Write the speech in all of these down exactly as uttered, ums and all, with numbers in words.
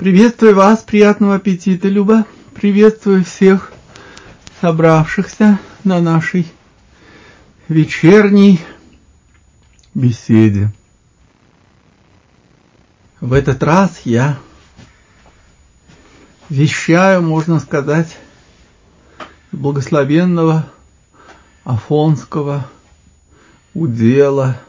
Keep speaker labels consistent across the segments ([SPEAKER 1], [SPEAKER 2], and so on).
[SPEAKER 1] Приветствую вас, приятного аппетита, Люба. Приветствую всех собравшихся на нашей вечерней беседе. В этот раз я вещаю, можно сказать, благословенного Афонского удела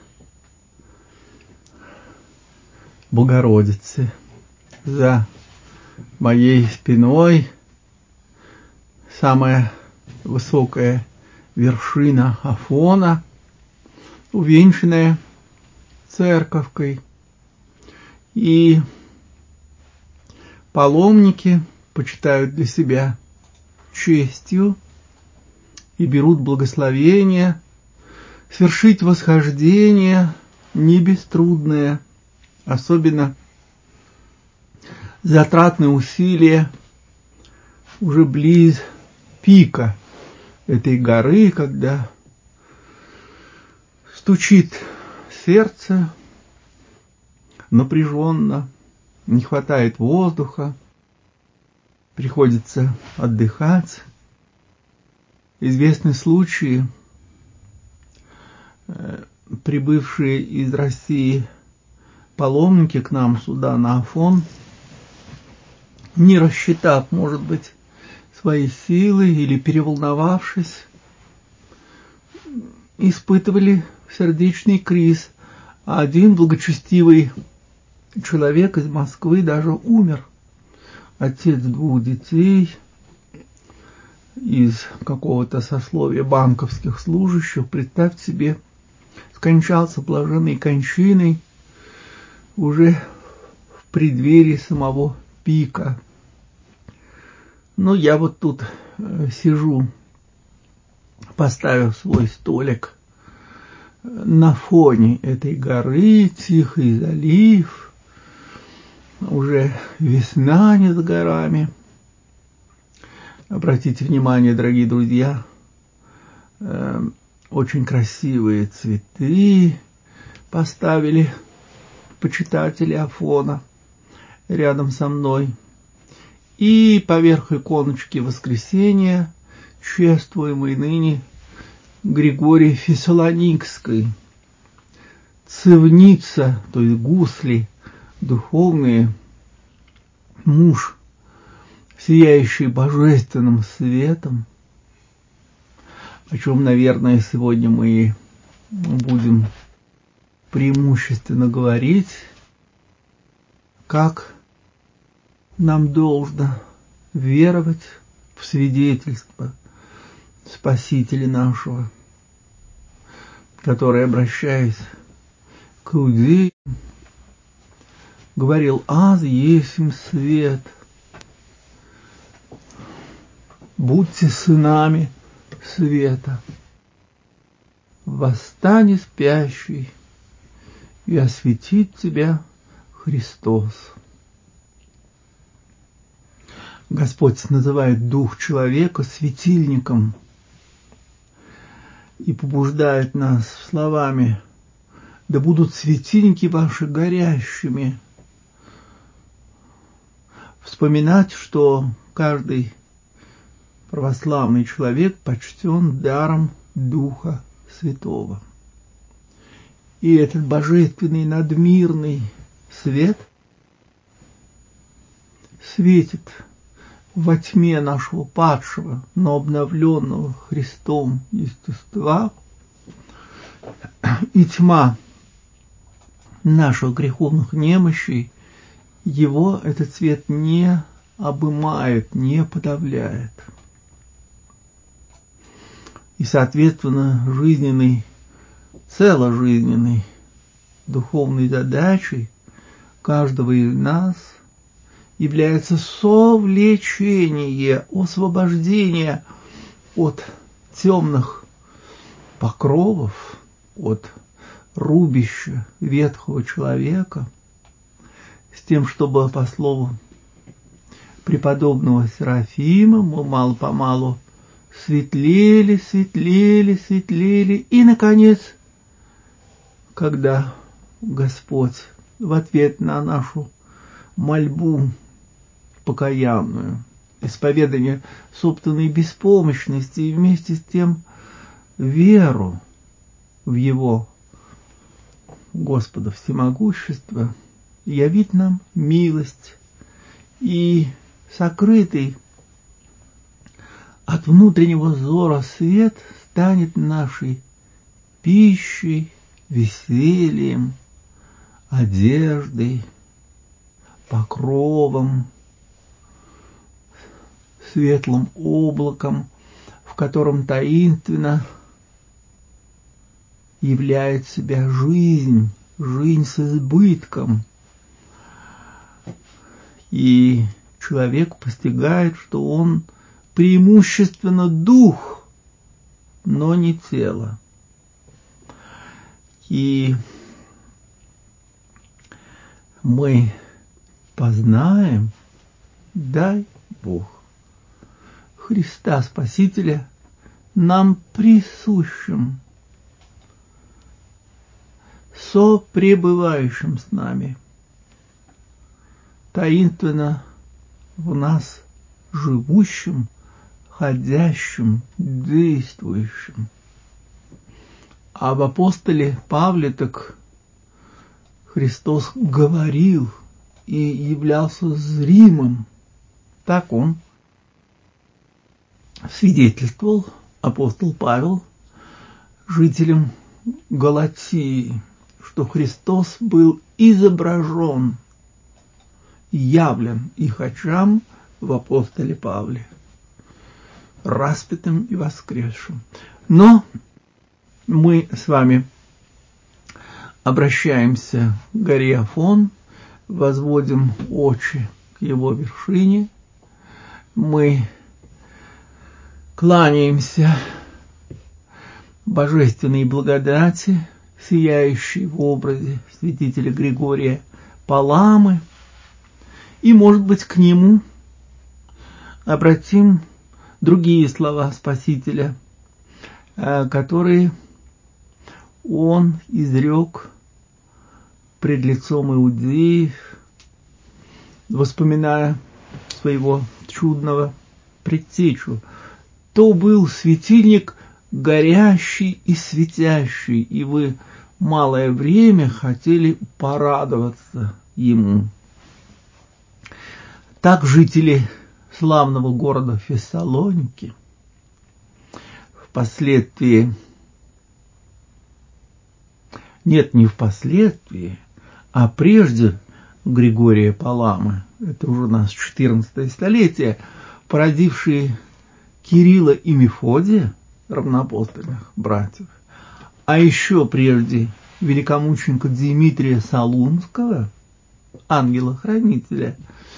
[SPEAKER 1] Богородицы. За моей спиной самая высокая вершина Афона, увенчанная церковкой. И паломники почитают для себя честью и берут благословение свершить восхождение не беструдное, особенно затратные усилия уже близ пика этой горы, когда стучит сердце напряженно, не хватает воздуха, приходится отдыхать. Известны случаи, прибывшие из России паломники к нам сюда на Афон, не рассчитав, может быть, свои силы или переволновавшись, испытывали сердечный криз. А один благочестивый человек из Москвы даже умер. Отец двух детей, из какого-то сословия банковских служащих, представьте себе, скончался блаженной кончиной уже в преддверии самого пика. Ну, я вот тут э, сижу, поставив свой столик на фоне этой горы, тихий залив, уже весна не за горами. Обратите внимание, дорогие друзья, э, очень красивые цветы поставили почитатели Афона рядом со мной. И поверх иконочки Воскресения, чествуемой ныне Григорий Фессалоникской, цивница, то есть гусли духовные, муж, сияющий божественным светом, о чем, наверное, сегодня мы будем преимущественно говорить, как нам должно веровать в свидетельство Спасителя нашего, который, обращаясь к иудеям, говорил: «Аз есмь свет, будьте сынами света, восстань спящий, и осветит тебя Христос». Господь называет дух человека светильником и побуждает нас словами: «Да будут светильники ваши горящими». Вспоминать, что каждый православный человек почтен даром Духа Святого. И этот божественный надмирный свет светит во тьме нашего падшего, но обновленного Христом естества, и тьма наших греховных немощей его этот свет не обымает, не подавляет. И, соответственно, жизненной, целожизненной духовной задачей каждого из нас является совлечение, освобождение от темных покровов, от рубища ветхого человека, с тем, чтобы, по слову преподобного Серафима, мы мало-помалу светлели, светлели, светлели, и, наконец, когда Господь в ответ на нашу мольбу покаянную, исповедание собственной беспомощности и вместе с тем веру в Его, Господа всемогущества, явить нам милость, и сокрытый от внутреннего взора свет станет нашей пищей, весельем, одеждой, покровом, светлым облаком, в котором таинственно являет себя жизнь, жизнь с избытком. И человек постигает, что он преимущественно дух, но не тело. И мы познаем, дай Бог, Христа Спасителя нам присущим, сопребывающим с нами, таинственно в нас живущим, ходящим, действующим. А в апостоле Павле так Христос говорил и являлся зримым. Так он свидетельствовал, апостол Павел, жителям Галатии, что Христос был изображен, явлен их очам в апостоле Павле, распятым и воскресшим. Но мы с вами обращаемся к горе Афон, возводим очи к его вершине, мы кланяемся божественной благодати, сияющей в образе святителя Григория Паламы, и, может быть, к нему обратим другие слова Спасителя, которые он изрек пред лицом иудеев, воспоминая своего чудного предтечу. То был светильник горящий и светящий, и вы малое время хотели порадоваться ему. Так жители славного города Фессалоники впоследствии, нет, не впоследствии, а прежде Григория Паламы, это уже у нас четырнадцатое столетие, породившие Кирилла и Мефодия, равноапостольных братьев, а еще прежде великомученика Дмитрия Солунского, ангела-хранителя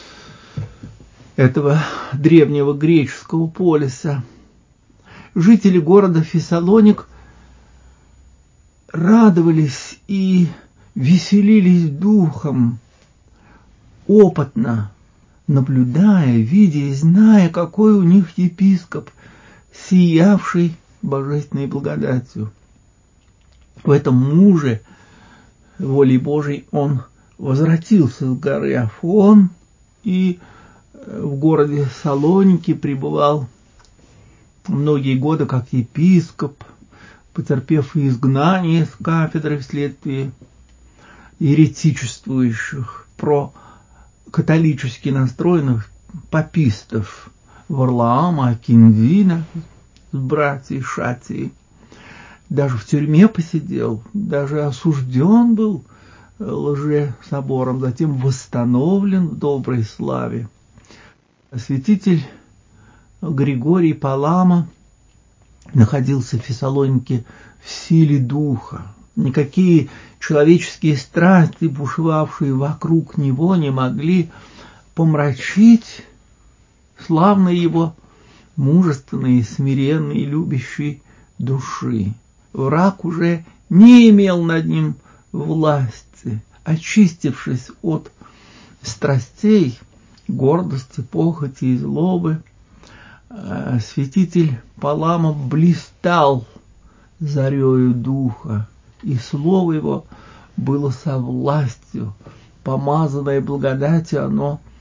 [SPEAKER 1] этого древнего греческого полиса, жители города Фессалоник радовались и веселились духом, опытно наблюдая, видя и зная, какой у них епископ, сиявший божественной благодатью. В этом муже волей Божией он возвратился с горы Афон и в городе Салоники пребывал многие годы как епископ, потерпев изгнание с кафедры вследствие еретичествующих, прокатолически настроенных папистов Варлаама, Акинвина с братьей Шатией. Даже в тюрьме посидел, даже осужден был лжесобором, затем восстановлен в доброй славе. Святитель Григорий Палама находился в Фессалонике в силе духа. Никакие человеческие страсти, бушевавшие вокруг него, не могли помрачить славной его мужественной, смиренной, любящей души. Враг уже не имел над ним власти, очистившись от страстей, гордости, похоти и злобы, святитель Палама блистал зарею духа, и слово его было со властью, помазанное благодатью, оно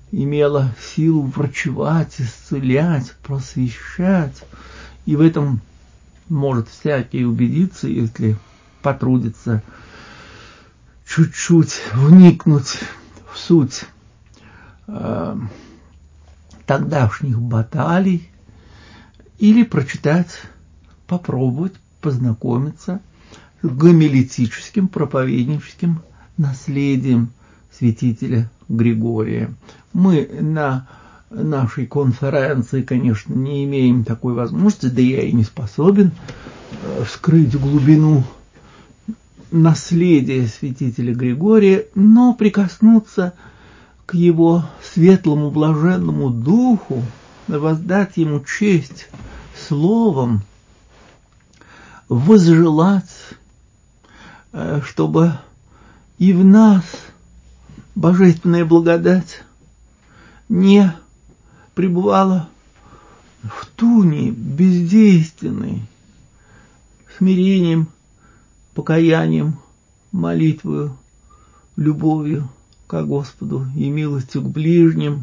[SPEAKER 1] имела силу врачевать, исцелять, просвещать. И в этом может всякий убедиться, если потрудится чуть-чуть вникнуть в суть э, тогдашних баталий или прочитать, попробовать познакомиться с гомилетическим проповедническим наследием святителя Григория. Мы на нашей конференции, конечно, не имеем такой возможности, да я и не способен вскрыть глубину наследия святителя Григория, но прикоснуться к его светлому блаженному духу, воздать ему честь словом, возжелать, чтобы и в нас божественная благодать не пребывала в туне бездейственной, смирением, покаянием, молитвою, любовью ко Господу и милостью к ближним.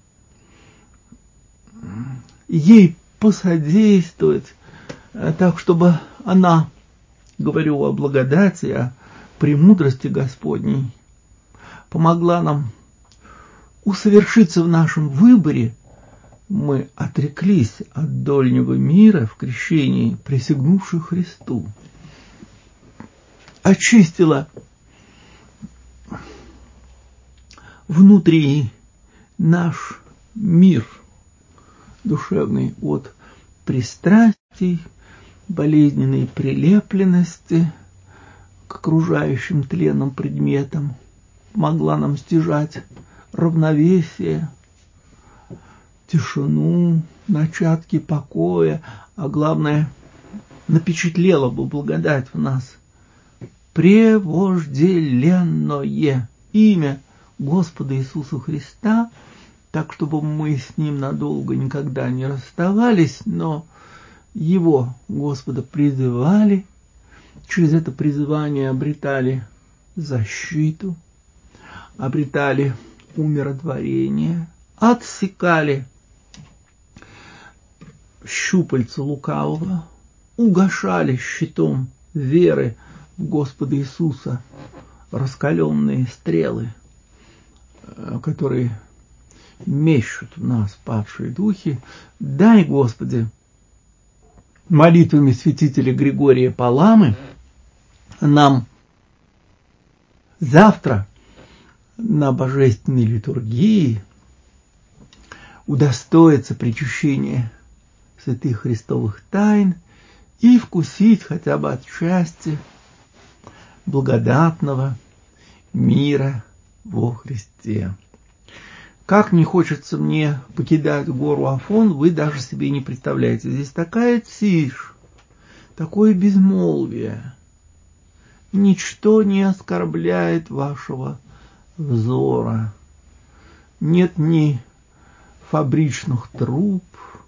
[SPEAKER 1] Ей посодействовать так, чтобы она, говорю о благодати, о премудрости Господней, помогла нам усовершиться в нашем выборе. Мы отреклись от дольнего мира в крещении, присягнувши Христу. Очистила внутренний наш мир душевный от пристрастий, болезненной прилепленности к окружающим тленным предметам, могла нам стяжать равновесие, тишину, начатки покоя, а главное, напечатлела бы благодать в нас превожделенное имя Господа Иисуса Христа, так, чтобы мы с Ним надолго никогда не расставались, но Его, Господа, призывали, через это призывание обретали защиту, обретали умиротворение, отсекали щупальца лукавого, угашали щитом веры в Господа Иисуса раскаленные стрелы, которые мещут в нас падшие духи. Дай, Господи, молитвами святителя Григория Паламы нам завтра на божественной литургии удостоиться причащения святых христовых тайн и вкусить хотя бы отчасти благодатного мира во Христе. Как не хочется мне покидать гору Афон, вы даже себе не представляете. Здесь такая тишь, такое безмолвие. Ничто не оскорбляет вашего взора. Нет ни фабричных труб,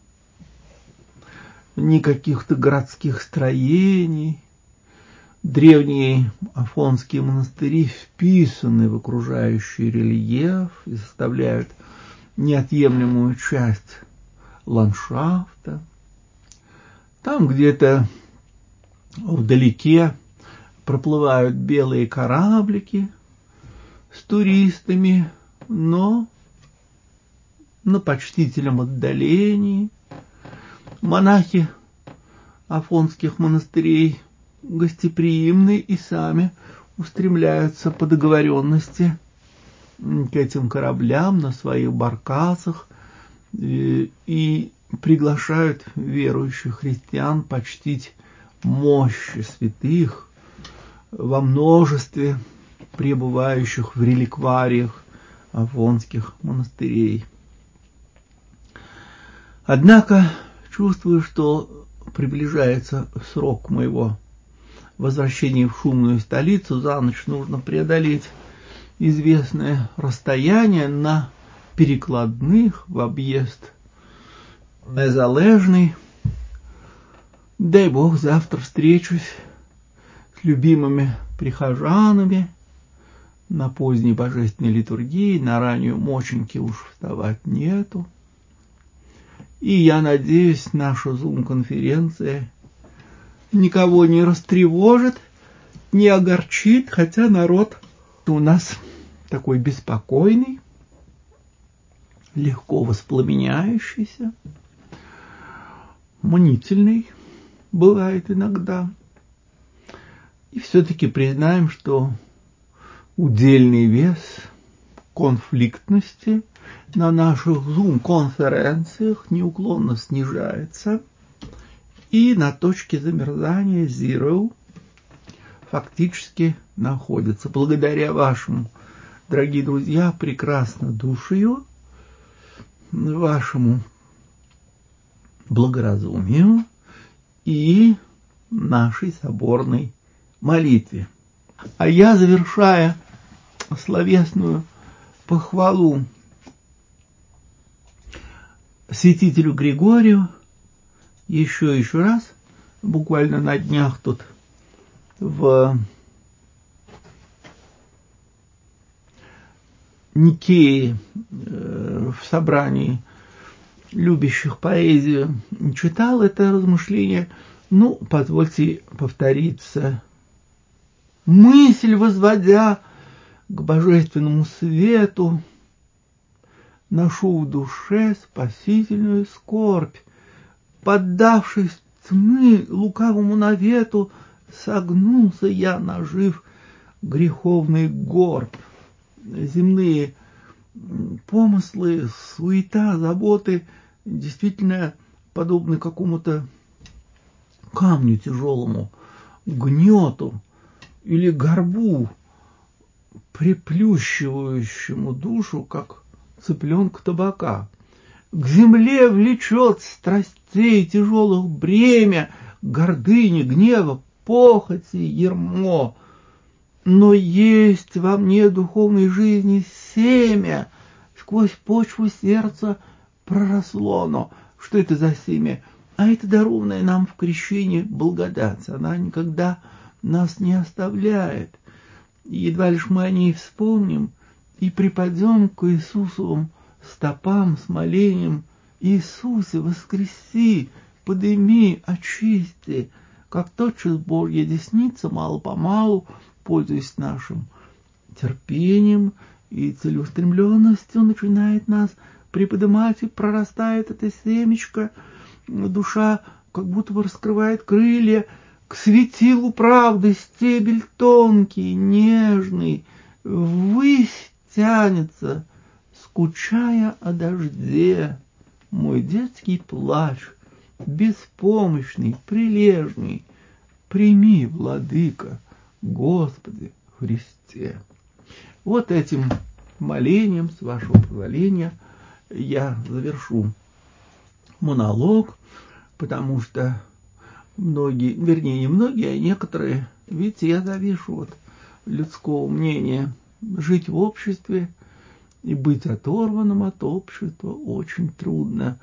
[SPEAKER 1] ни каких-то городских строений. Древние афонские монастыри вписаны в окружающий рельеф и составляют неотъемлемую часть ландшафта. Там где-то вдалеке проплывают белые кораблики с туристами, но на почтительном отдалении. Монахи афонских монастырей гостеприимны и сами устремляются по договоренности к этим кораблям на своих баркасах и, и приглашают верующих христиан почтить мощи святых во множестве пребывающих в реликвариях афонских монастырей. Однако чувствую, что приближается срок моего возвращения в шумную столицу. За ночь нужно преодолеть известное расстояние на перекладных в объезд Незалежный. Дай Бог, завтра встречусь с любимыми прихожанами, на поздней божественной литургии, на раннюю моченьки уж вставать нету. И я надеюсь, наша зум-конференция никого не растревожит, не огорчит, хотя народ у нас такой беспокойный, легко воспламеняющийся, мнительный бывает иногда. И все-таки признаем, что удельный вес конфликтности на наших зум-конференциях неуклонно снижается, и на точке замерзания zero фактически находится. Благодаря вашему, дорогие друзья, прекраснодушию, вашему благоразумию и нашей соборной молитве. А я, завершая словесную похвалу святителю Григорию, еще еще раз, буквально на днях тут в Никее, в собрании любящих поэзию, читал это размышление. Ну, позвольте повториться. Мысль, возводя к божественному свету, ношу в душе спасительную скорбь. Поддавшись тьмы лукавому навету, согнулся я, нажив греховный горб. Земные помыслы, суета, заботы действительно подобны какому-то камню тяжелому, гнету или горбу, приплющивающему душу, как цыпленка табака. К земле влечет страстей тяжелых бремя, гордыни, гнева, похоти, ярмо. Но есть во мне духовной жизни семя, сквозь почву сердца проросло оно. Что это за семя? А это дарованная нам в крещении благодать. Она никогда нас не оставляет. И едва лишь мы о ней вспомним и припадем к Иисусовым стопам с молением: Иисусе, воскреси, подыми, очисти, как тотчас Божья десница мало-помалу, пользуясь нашим терпением и целеустремленностью, начинает нас приподнимать, и прорастает это семечко. Душа как будто бы раскрывает крылья к светилу правды, стебель тонкий, нежный, ввысь тянется, скучая о дожде. Мой детский плач, беспомощный, прилежный, прими, Владыка, Господи Христе. Вот этим молением, с вашего позволения, я завершу монолог, потому что многие, вернее, не многие, а некоторые, видите, я завишу от людского мнения. Жить в обществе и быть оторванным от общества очень трудно.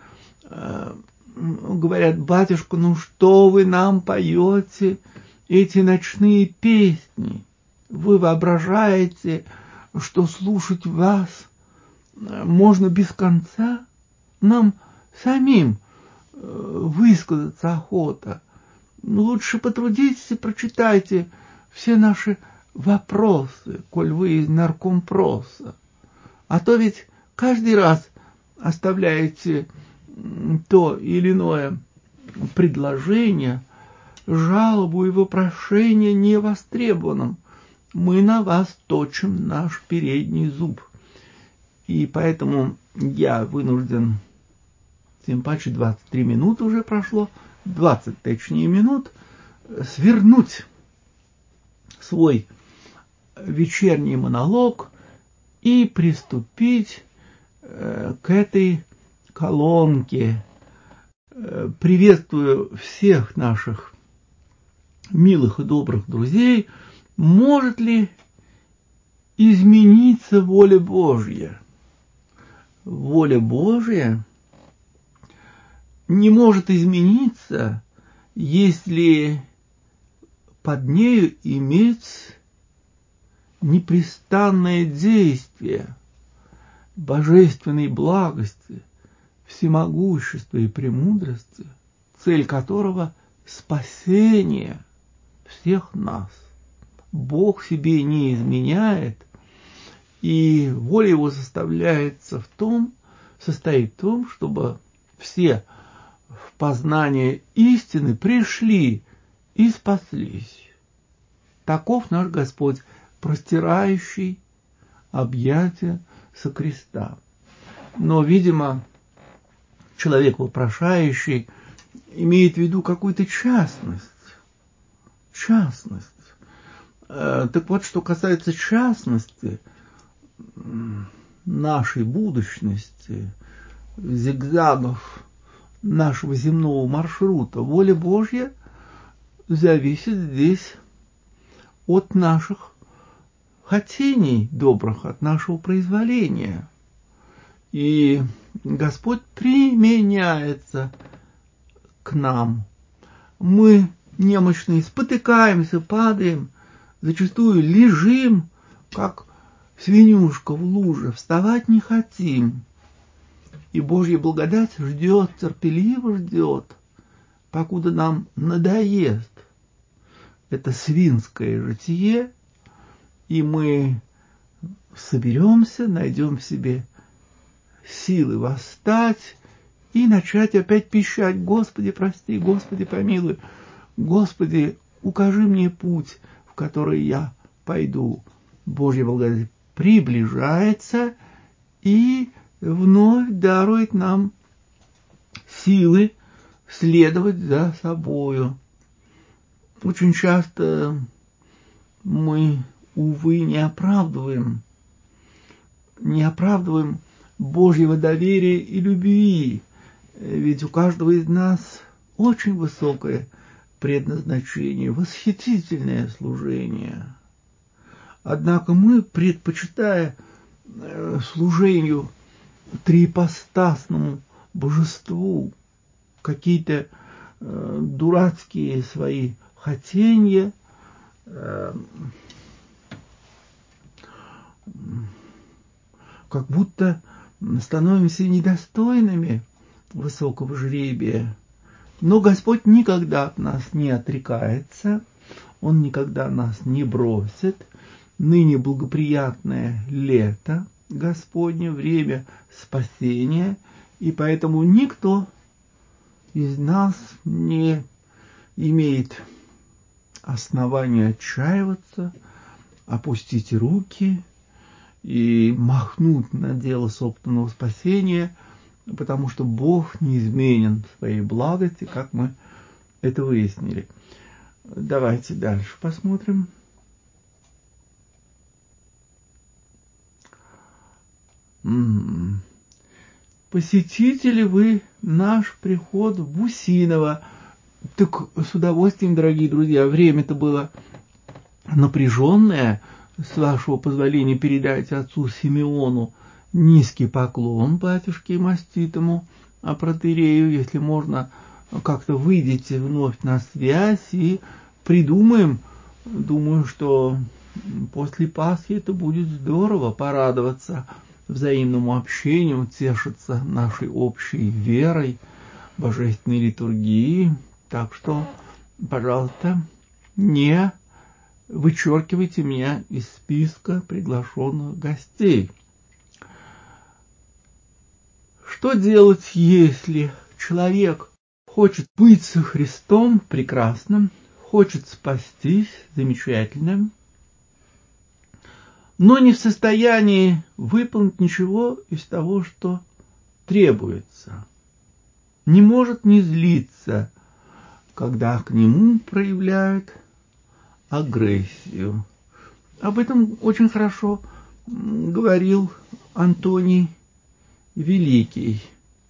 [SPEAKER 1] Говорят: батюшка, ну что вы нам поете эти ночные песни? Вы воображаете, что слушать вас можно без конца? Нам самим высказаться охота. Лучше потрудитесь и прочитайте все наши вопросы, коль вы из наркомпроса. А то ведь каждый раз оставляете то или иное предложение, жалобу и вопрошение невостребованным. Мы на вас точим наш передний зуб. И поэтому я вынужден, тем паче двадцать три минуты уже прошло, двадцать точнее минут, свернуть свой вечерний монолог и приступить э, к этой колонке. Э, приветствую всех наших милых и добрых друзей. Может ли измениться воля Божья? Воля Божья не может измениться, если под нею иметь непрестанное действие божественной благости, всемогущества и премудрости, цель которого – спасение всех нас. Бог себе не изменяет, и воля его составляется в том, состоит в том, чтобы все в познание истины пришли и спаслись. Таков наш Господь, простирающий объятия со креста. Но, видимо, человек вопрошающий имеет в виду какую-то частность. Частность. Так вот, что касается частности нашей будущности, зигзагов нашего земного маршрута, воля Божья зависит здесь от наших хотений добрых, от нашего произволения. И Господь применяется к нам. Мы, немощные, спотыкаемся, падаем, зачастую лежим, как свинюшка в луже, вставать не хотим. И Божья благодать ждет, терпеливо ждет, покуда нам надоест это свинское житие, и мы соберемся, найдем в себе силы восстать и начать опять пищать: Господи, прости, Господи, помилуй, Господи, укажи мне путь, в который я пойду. Божья благодать приближается и вновь дарует нам силы следовать за собою. Очень часто мы, увы, не оправдываем, не оправдываем Божьего доверия и любви, ведь у каждого из нас очень высокое предназначение, восхитительное служение. Однако мы, предпочитая служению триипостасному божеству какие-то э, дурацкие свои хотения, э, как будто становимся недостойными высокого жребия. Но Господь никогда от нас не отрекается, Он никогда нас не бросит. Ныне благоприятное лето Господне, время спасения, и поэтому никто из нас не имеет основания отчаиваться, опустить руки и махнуть на дело собственного спасения, потому что Бог неизменен в своей благости, как мы это выяснили. Давайте дальше посмотрим. М-м-м. Посетите ли вы наш приход в Бусиново? Так с удовольствием, дорогие друзья. Время-то было напряженное. С вашего позволения передайте отцу Симеону низкий поклон батюшке маститому, а протоиерею, если можно, как-то выйдите вновь на связь и придумаем. Думаю, что после Пасхи это будет здорово порадоваться взаимному общению, тешиться нашей общей верой, божественной литургии. Так что, пожалуйста, не вычеркивайте меня из списка приглашенных гостей. Что делать, если человек хочет быть со Христом прекрасным, хочет спастись замечательным, но не в состоянии выполнить ничего из того, что требуется, не может не злиться, когда к нему проявляют агрессию. Об этом очень хорошо говорил Антоний Великий.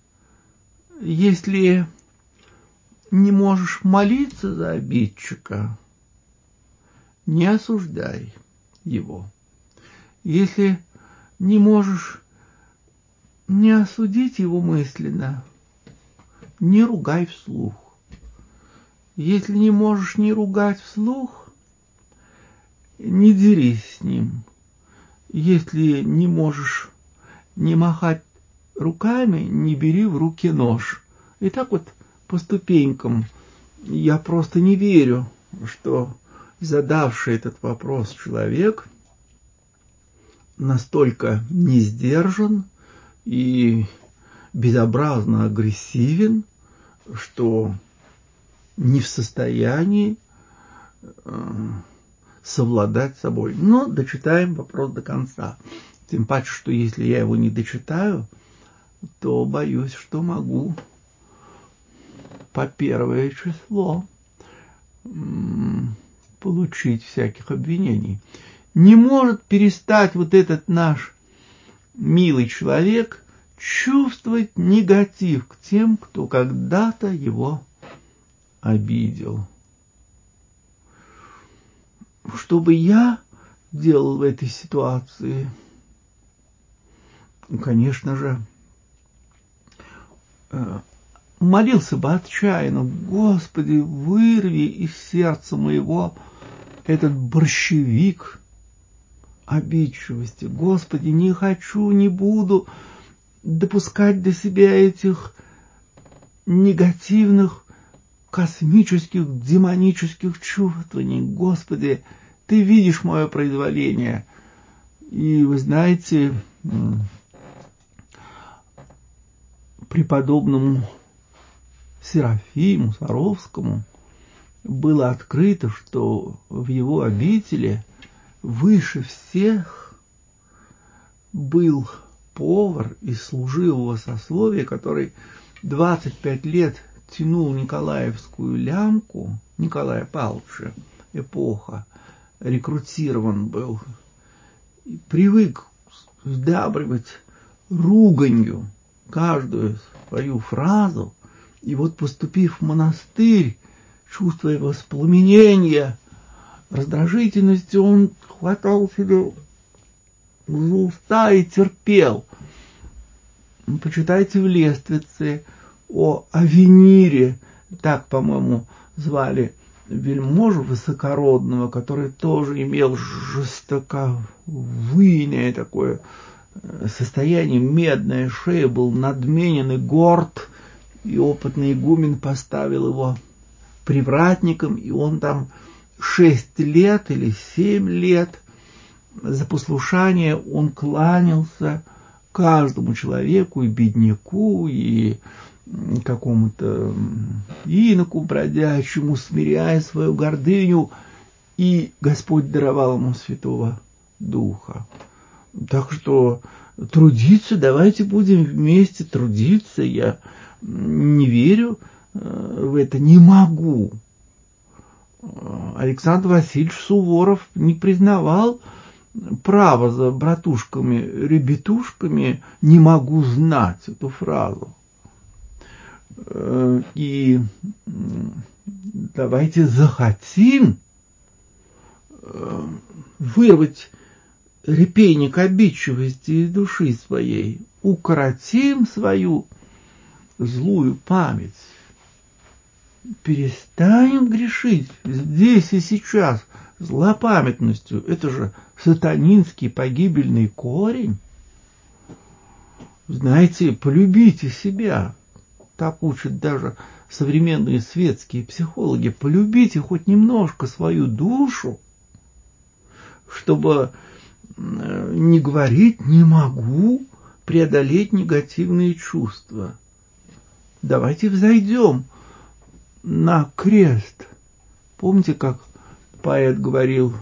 [SPEAKER 1] Если не можешь молиться за обидчика, не осуждай его. Если не можешь не осудить его мысленно, не ругай вслух. Если не можешь не ругать вслух, не дерись с ним. Если не можешь не махать руками, не бери в руки нож. И так вот по ступенькам. Я просто не верю, что задавший этот вопрос человек настолько не сдержан и безобразно агрессивен, что не в состоянии э, совладать с собой. Но дочитаем вопрос до конца. Тем паче, что если я его не дочитаю, то боюсь, что могу по первое число м- получить всяких обвинений. Не может перестать вот этот наш милый человек чувствовать негатив к тем, кто когда-то его обидел. Что бы я делал в этой ситуации? Конечно же, молился бы отчаянно: Господи, вырви из сердца моего этот борщевик обидчивости. Господи, не хочу, не буду допускать до себя этих негативных, космических, демонических чувствований. Господи, Ты видишь мое произволение. И вы знаете, преподобному Серафиму Саровскому было открыто, что в его обители выше всех был повар из служивого сословия, который двадцать пять лет тянул николаевскую лямку, Николая Павловича, эпоха, рекрутирован был, и привык сдабривать руганью каждую свою фразу, и вот, поступив в монастырь, чувствуя воспламенение, раздражительности, он хватал себе за уста и терпел. Почитайте в Лествице о Авенире, так, по-моему, звали вельможу высокородного, который тоже имел жестоковыйное такое состояние, медная шея, был надменен и горд, и опытный игумен поставил его привратником, и он там шесть лет или семь лет за послушание он кланялся каждому человеку, и бедняку, и какому-то иноку бродячему, смиряя свою гордыню, и Господь даровал ему Святого Духа. Так что трудиться, давайте будем вместе трудиться. Я не верю в это, не могу. Александр Васильевич Суворов не признавал право за братушками-ребятушками, не могу знать эту фразу. И давайте захотим вырвать репейник обидчивости из души своей, укоротим свою злую память, перестанем грешить здесь и сейчас злопамятностью. Это же сатанинский погибельный корень. Знаете, полюбите себя. Так учат даже современные светские психологи. Полюбите хоть немножко свою душу, чтобы не говорить «не могу преодолеть негативные чувства». Давайте взойдем на крест. Помните, как поэт говорил: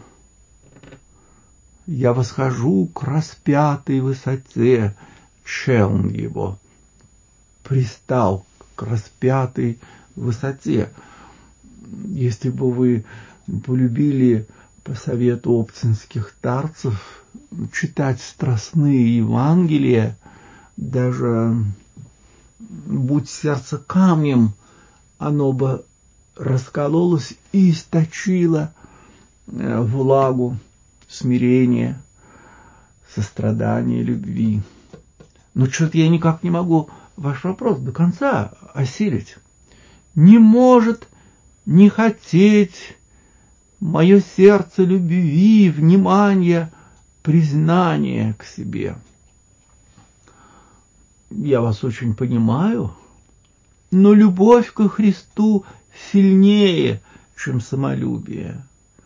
[SPEAKER 1] «Я восхожу к распятой высоте», челн его пристал к распятой высоте. Если бы вы полюбили, по совету оптинских старцев, читать страстные Евангелия, даже будь сердце камнем, оно бы раскололось и источило влагу смирения, сострадания, любви. Но что-то я никак не могу ваш вопрос до конца осилить. Не может не хотеть мое сердце любви, внимания, признания к себе. Я вас очень понимаю, но любовь ко Христу сильнее, чем самолюбие.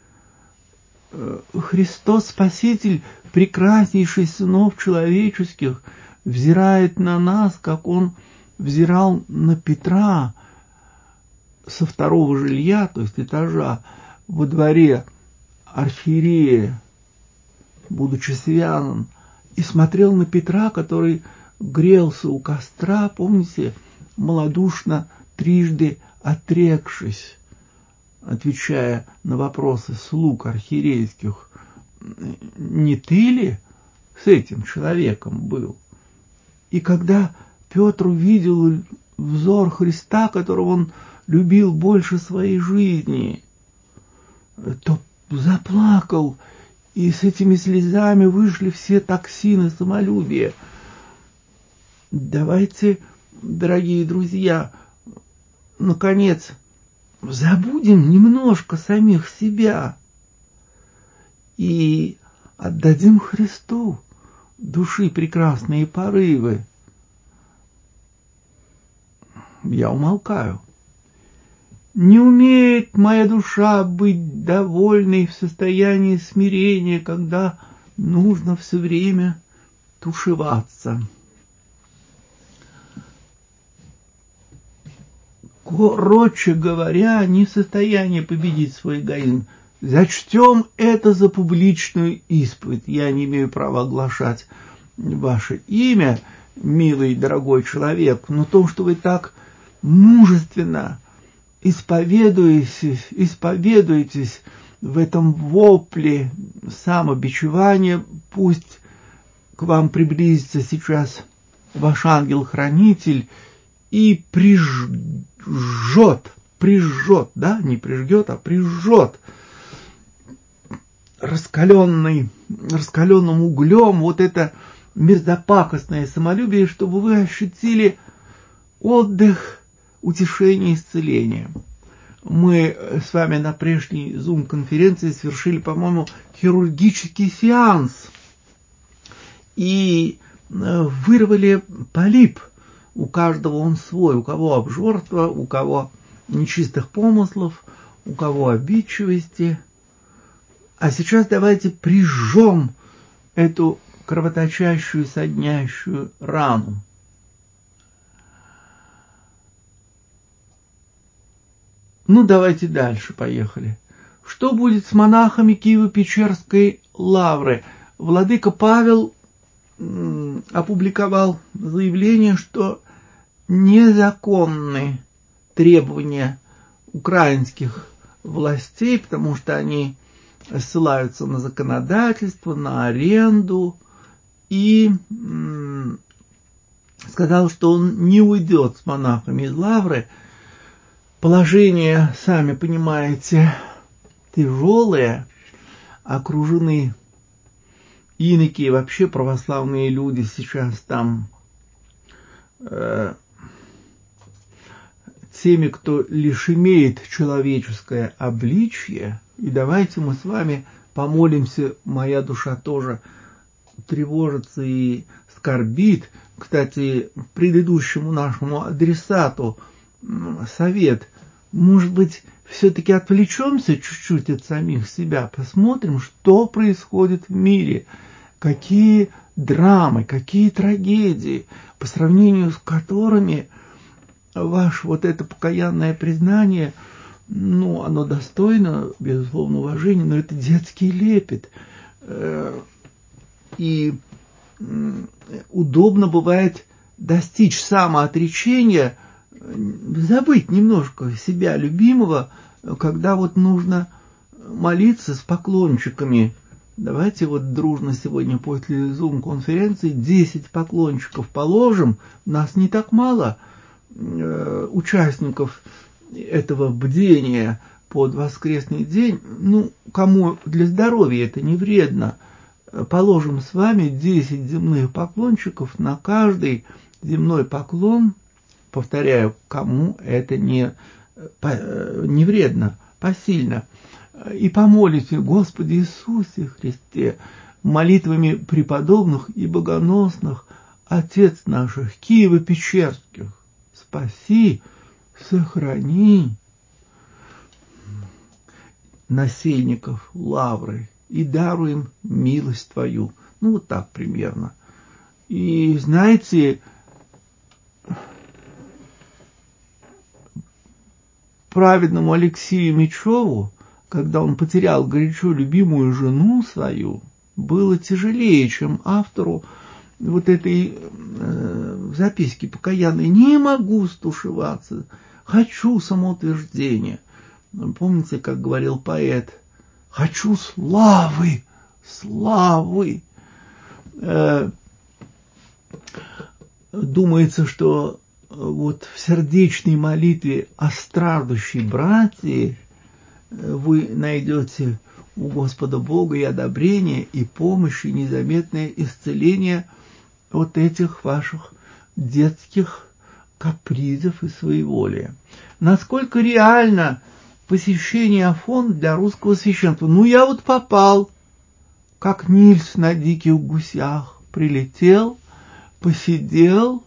[SPEAKER 1] Христос Спаситель, прекраснейший сынов человеческих, взирает на нас, как Он взирал на Петра со второго жилья, то есть этажа, во дворе архиерея, будучи связан, и смотрел на Петра, который грелся у костра, помните, малодушно трижды отрекшись, отвечая на вопросы слуг архиерейских: не ты ли с этим человеком был? И когда Петр увидел взор Христа, которого он любил больше своей жизни, то заплакал, и с этими слезами вышли все токсины самолюбия. Давайте, дорогие друзья, наконец, забудем немножко самих себя и отдадим Христу души прекрасные порывы. Я умолкаю. Не умеет моя душа быть довольной в состоянии смирения, когда нужно все время тушеваться. Короче говоря, не в состоянии победить свой эгоизм. Зачтем это за публичную исповедь. Я не имею права оглашать ваше имя, милый дорогой человек, но то, что вы так мужественно исповедуетесь, исповедуетесь в этом вопле самобичевания, пусть к вам приблизится сейчас ваш ангел-хранитель и прижжет, прижжет, да, не прижгет, а прижжет раскаленный, раскаленным углем вот это мерзопакостное самолюбие, чтобы вы ощутили отдых, утешение, исцеление. Мы с вами на прежней Zoom-конференции совершили, по-моему, хирургический сеанс и вырвали полип. У каждого он свой, у кого обжорство, у кого нечистых помыслов, у кого обидчивости. А сейчас давайте прижжем эту кровоточащую, соднящую рану. Ну, давайте дальше, поехали. Что будет с монахами Киево-Печерской лавры? Владыка Павел м, опубликовал заявление, что незаконны требования украинских властей, потому что они ссылаются на законодательство, на аренду, и м, сказал, что он не уйдет с монахами из лавры. Положение, сами понимаете, тяжелое, окружены иноки и вообще православные люди сейчас там э, теми, кто лишь имеет человеческое обличье. И давайте мы с вами помолимся, моя душа тоже тревожится и скорбит. Кстати, предыдущему нашему адресату совет: может быть, все-таки отвлечемся чуть-чуть от самих себя, посмотрим, что происходит в мире, какие драмы, какие трагедии, по сравнению с которыми ваше вот это покаянное признание, ну, оно достойно, безусловно, уважения, но это детский лепет. И удобно бывает достичь самоотречения, забыть немножко себя любимого, когда вот нужно молиться с поклончиками. Давайте вот дружно сегодня после Zoom-конференции десять поклончиков положим. Нас не так мало э, участников этого бдения под воскресный день. Ну, кому для здоровья это не вредно. Положим с вами десять земных поклончиков, на каждый земной поклон, повторяю, кому это не, не вредно, посильно, и помолите: Господи Иисусе Христе, молитвами преподобных и богоносных отец наших Киево-Печерских, спаси, сохрани насельников Лавры и даруй им милость Твою. Ну, вот так примерно. И знаете, праведному Алексею Мечеву, когда он потерял горячо любимую жену свою, было тяжелее, чем автору вот этой э, записки покаянной. Не могу стушеваться, хочу самоутверждения. Помните, как говорил поэт: хочу славы, славы. Э, думается, что вот в сердечной молитве о страждущей братье вы найдете у Господа Бога и одобрение, и помощь, и незаметное исцеление вот этих ваших детских капризов и своеволия. Насколько реально посещение Афон для русского священства? Ну, я вот попал, как Нильс на диких гусях, прилетел, посидел,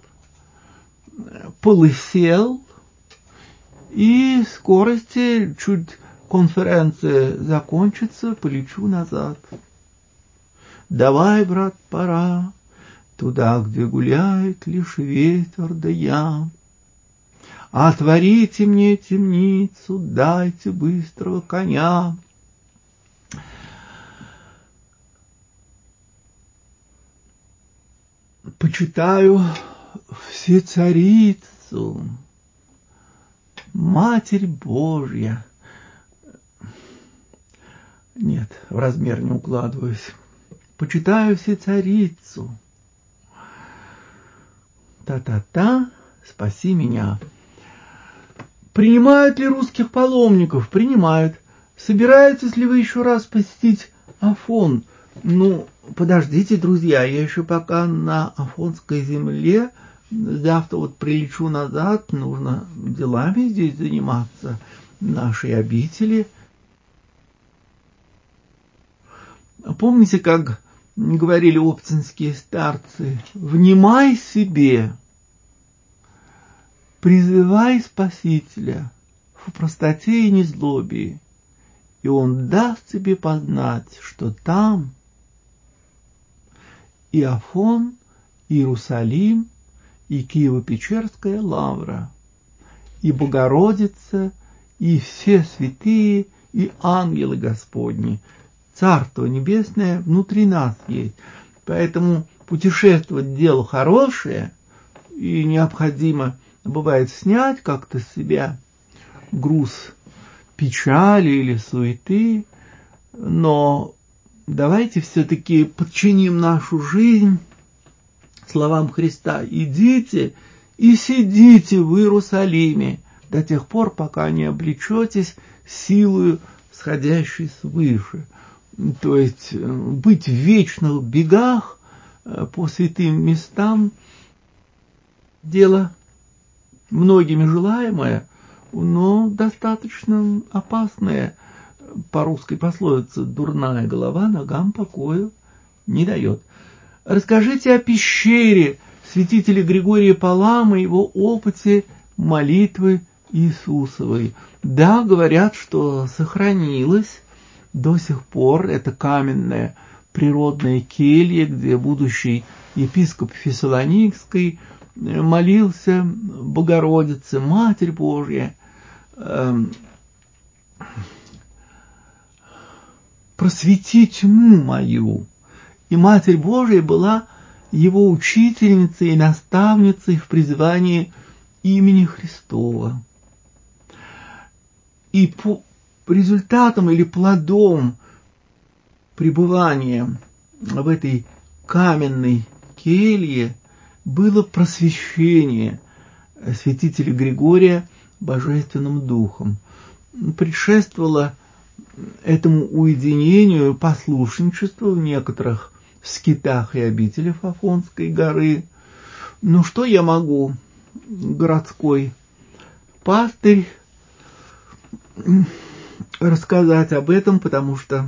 [SPEAKER 1] полысел, и в скорости, чуть конференция закончится, полечу назад. Давай, брат, пора, туда, где гуляет лишь ветер да я. Отворите мне темницу, дайте быстрого коня. Почитаю Всецарицу, Матерь Божья. Нет, в размер не укладываюсь. Почитаю Всецарицу. Та-та-та, спаси меня. Принимают ли русских паломников? Принимают. Собираетесь ли вы еще раз посетить Афон? Ну, подождите, друзья, я еще пока на Афонской земле. Завтра вот прилечу назад, нужно делами здесь заниматься, нашей обители. Помните, как говорили оптинские старцы: внимай себе, призывай Спасителя в простоте и незлобии, и Он даст тебе познать, что там и Афон, и Иерусалим, и Киево-Печерская лавра, и Богородица, и все святые, и ангелы Господни. Царство Небесное внутри нас есть. Поэтому путешествовать дело хорошее, и необходимо бывает снять как-то с себя груз печали или суеты, но давайте все-таки подчиним нашу жизнь словам Христа: идите и сидите в Иерусалиме до тех пор, пока не облечетесь силою, сходящей свыше. То есть быть в вечных бегах по святым местам — дело многими желаемое, но достаточно опасное. По русской пословице: дурная голова ногам покоя не дает. Расскажите о пещере святителя Григория Палама, его опыте молитвы Иисусовой. Да, говорят, что сохранилось до сих пор. Это каменная природная келья, где будущий епископ Фессалоникской молился Богородице: Матерь Божья, э, просвети тьму мою. И Матерь Божия была его учительницей и наставницей в призывании имени Христова. И по результатам или плодом пребывания в этой каменной келье было просвещение святителя Григория Божественным Духом. Предшествовало этому уединению послушничество в некоторых скитах и обителях Афонской горы. Ну что я могу, городской пастырь, рассказать об этом, потому что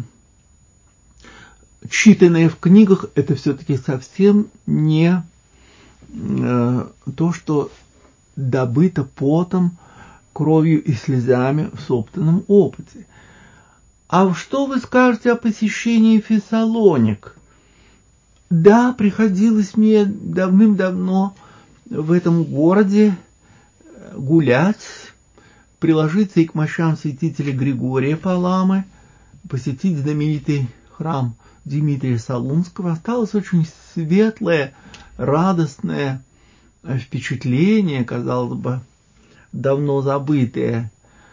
[SPEAKER 1] читанное в книгах – это все-таки совсем не э, то, что добыто потом, кровью и слезами в собственном опыте. А что вы скажете о посещении Фессалоник? Да, приходилось мне давным-давно в этом городе гулять, приложиться и к мощам святителя Григория Паламы, посетить знаменитый храм Дмитрия Солунского. Осталось очень светлое, радостное впечатление, казалось бы, давно забытое.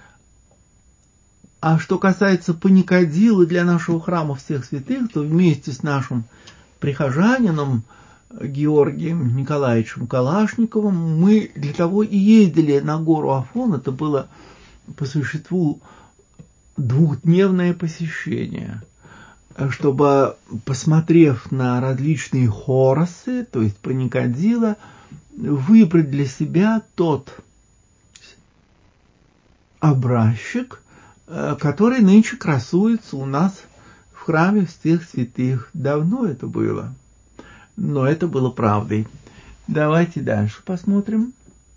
[SPEAKER 1] А что касается паникадилы для нашего храма всех святых, то вместе с нашим прихожанином Георгием Николаевичем Калашниковым мы для того и ездили на гору Афон. Это было по существу двухдневное посещение, чтобы, посмотрев на различные хоросы, то есть паникадила, выбрать для себя тот образчик, который нынче красуется у нас в храме всех святых. Давно это было, но это было правдой. Давайте дальше посмотрим.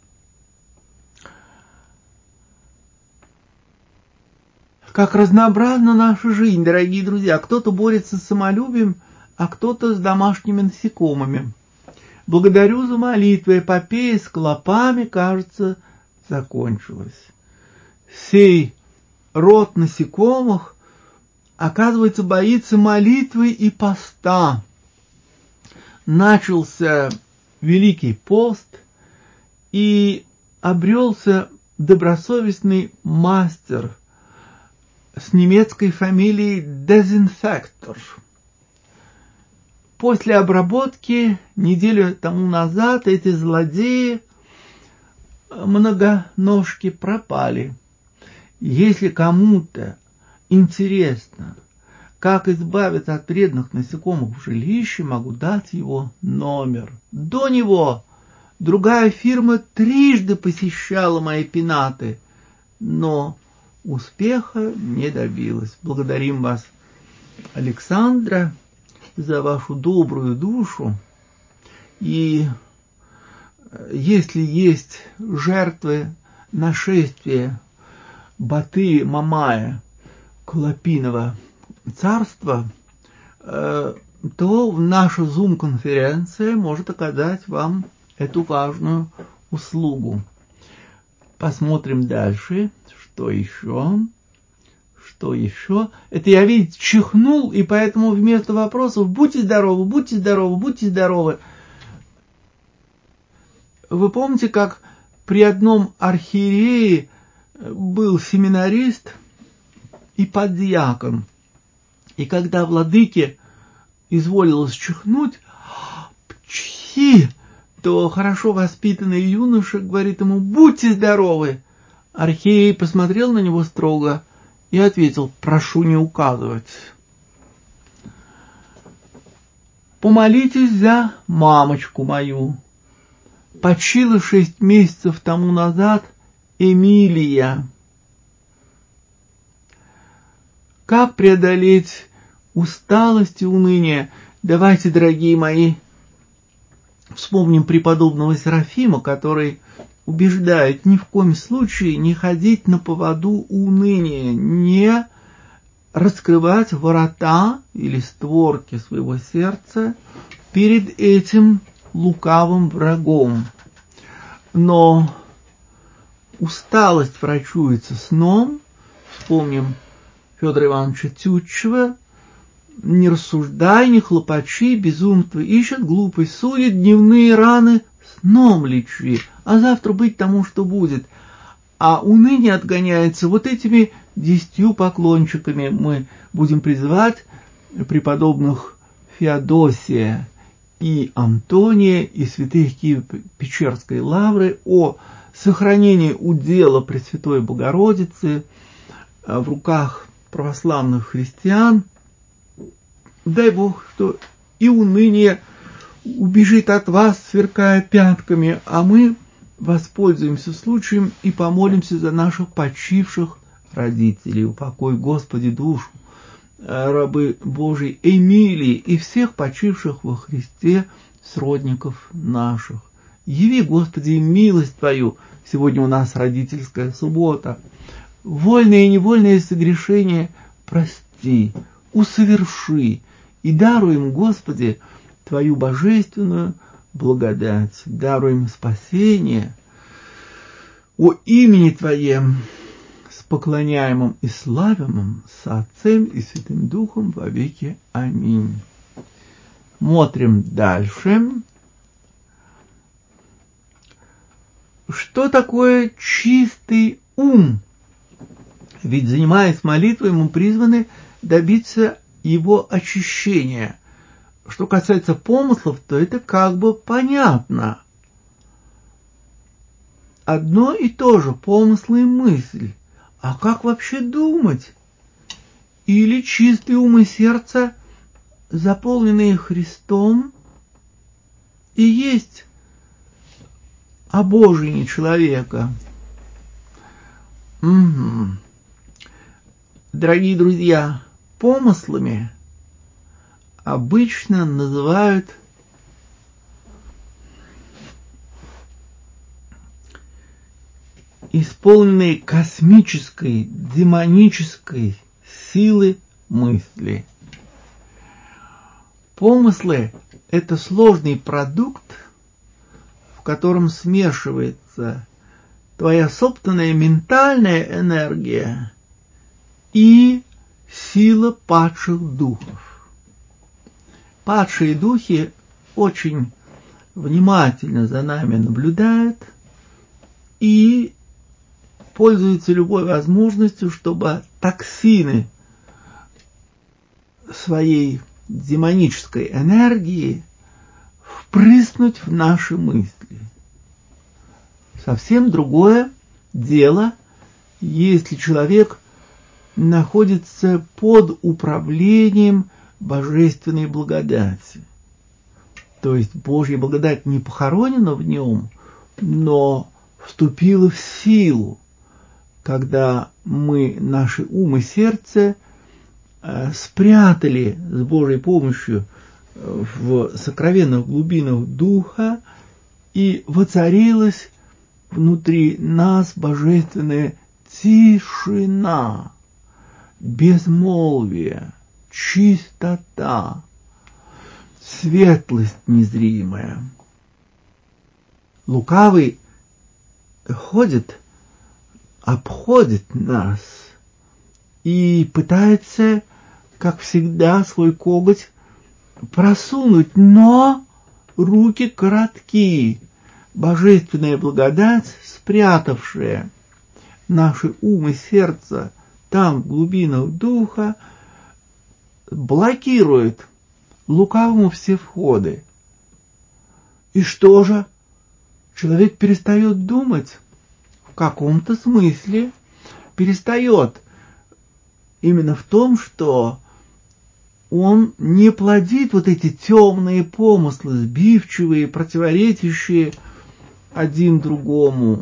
[SPEAKER 1] Как разнообразна наша жизнь, дорогие друзья. Кто-то борется с самолюбием, а кто-то с домашними насекомыми. Благодарю за молитвы. Эпопея с клопами, кажется, закончилась. Сей род насекомых, оказывается, боится молитвы и поста. Начался Великий пост, и обрелся добросовестный мастер с немецкой фамилией Дезинфектор. После обработки неделю тому назад эти злодеи многоножки пропали. Если кому-то интересно, как избавиться от вредных насекомых в жилище, могу дать его номер. До него другая фирма трижды посещала мои пенаты, но успеха не добилась. Благодарим вас, Александра, за вашу добрую душу. И если есть жертвы нашествия Батыя Мамая Клопиного царства, то наша зум-конференция может оказать вам эту важную услугу. Посмотрим дальше. Что еще? Что еще? Это я, видите, чихнул, и поэтому вместо вопросов «будьте здоровы, будьте здоровы, будьте здоровы». Вы помните, как при одном архиерее был семинарист и поддьякон, и когда владыке изволилось чихнуть, пчхи, то хорошо воспитанный юноша говорит ему «будьте здоровы». Архиерей посмотрел на него строго и ответил «прошу не указывать». Помолитесь за мамочку мою. Почила шесть месяцев тому назад Эмилия. Как преодолеть усталость и уныние? Давайте, дорогие мои, вспомним преподобного Серафима, который убеждает ни в коем случае не ходить на поводу уныния, не раскрывать ворота или створки своего сердца перед этим лукавым врагом. Но усталость врачуется сном. Вспомним Федора Ивановича Тютчева. Не рассуждай, не хлопочи, безумство ищет, глупость судит, дневные раны сном лечи, а завтра быть тому, что будет. А уныние отгоняется вот этими десятью поклончиками. Мы будем призывать преподобных Феодосия и Антония и святых Киево-Печерской лавры о сохранении удела Пресвятой Богородицы в руках православных христиан. Дай Бог, что и уныние убежит от вас, сверкая пятками, а мы воспользуемся случаем и помолимся за наших почивших родителей, упокой, Господи, душу рабы Божьей Эмилии и всех почивших во Христе сродников наших. Яви, Господи, милость Твою. Сегодня у нас родительская суббота. Вольные и невольные согрешения прости, усоверши и даруй им, Господи, Твою божественную благодать. Даруй им спасение о имени Твоем, с поклоняемым и славимым, со Отцем и Святым Духом во веки. Аминь. Смотрим дальше. Что такое чистый ум? Ведь, занимаясь молитвой, мы призваны добиться его очищения. Что касается помыслов, то это как бы понятно. Одно и то же, помыслы и мысль. А как вообще думать? Или чистый ум и сердце, заполненные Христом, и есть обожение человека? Угу. Дорогие друзья, помыслами обычно называют исполненные космической, демонической силы мысли. Помыслы – это сложный продукт, в котором смешивается твоя собственная ментальная энергия и сила падших духов. Падшие духи очень внимательно за нами наблюдают и пользуются любой возможностью, чтобы токсины своей демонической энергии впрыснуть в наши мысли. Совсем другое дело, если человек находится под управлением божественной благодати. То есть Божья благодать не похоронена в нем, но вступила в силу, когда мы наши ум и сердце э, спрятали с Божьей помощью в сокровенных глубинах духа, и воцарилась внутри нас божественная тишина, безмолвие, чистота, светлость незримая. Лукавый ходит, обходит нас и пытается, как всегда, свой коготь просунуть, но руки коротки. Божественная благодать, спрятавшая наши ум и сердце там, в глубинах духа, блокирует лукавому все входы. И что же? Человек перестает думать. В каком-то смысле перестает. Именно в том, что он не плодит вот эти темные помыслы, сбивчивые, противоречащие один другому.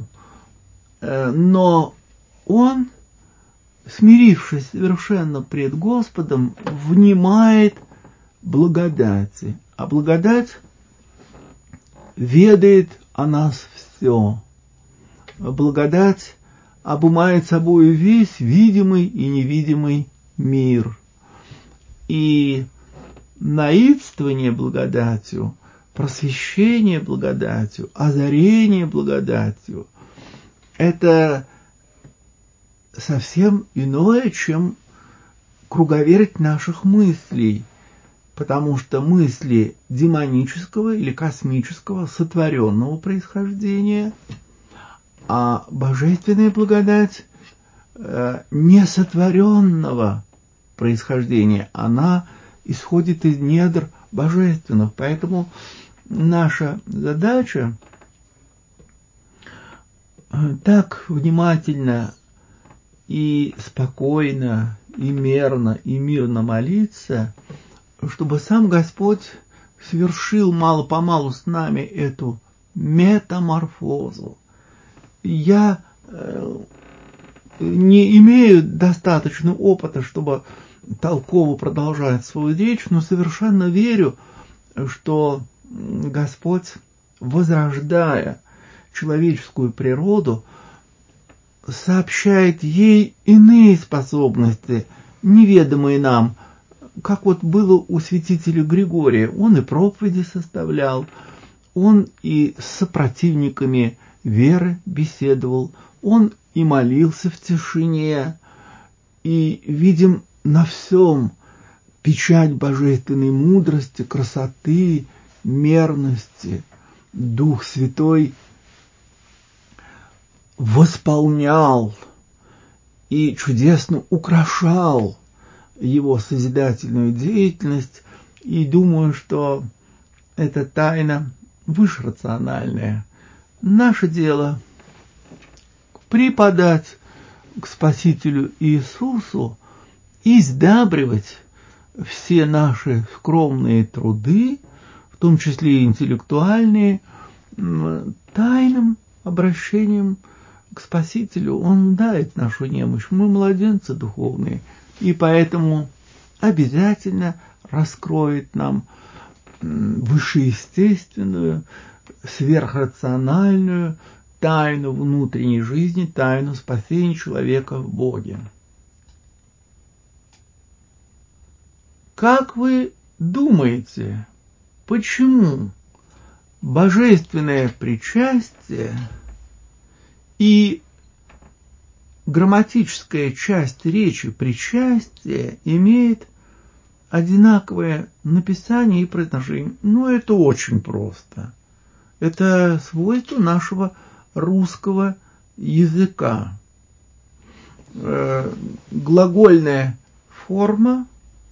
[SPEAKER 1] Но он, смирившись совершенно пред Господом, внимает благодати. А благодать ведает о нас все. Благодать обумает собой весь видимый и невидимый мир. И наивствование благодатью, просвещение благодатью, озарение благодатью – это совсем иное, чем круговерть наших мыслей, потому что мысли демонического или космического сотворенного происхождения, а божественная благодать э, несотворенного происхождения, она исходит из недр божественных. Поэтому наша задача так внимательно и спокойно, и мерно, и мирно молиться, чтобы сам Господь совершил мало-помалу с нами эту метаморфозу. Я не имею достаточно опыта, чтобы толково продолжать свою речь, но совершенно верю, что Господь, возрождая человеческую природу, сообщает ей иные способности, неведомые нам, как вот было у святителя Григория. Он и проповеди составлял, он и с противниками веры беседовал, он и молился в тишине, и видим на всем печать божественной мудрости, красоты, мерности. Дух Святой восполнял и чудесно украшал его созидательную деятельность, и думаю, что эта тайна вышерациональная. Наше дело преподать к Спасителю Иисусу и сдабривать все наши скромные труды, в том числе и интеллектуальные, тайным обращением к Спасителю. Он дает нашу немощь. Мы младенцы духовные, и поэтому обязательно раскроет нам вышеестественную, сверхрациональную тайну внутренней жизни, тайну спасения человека в Боге. Как вы думаете, почему божественное причастие и грамматическая часть речи причастия имеет одинаковое написание и произношение? Ну, это очень просто. Это свойство нашего русского языка. Глагольная форма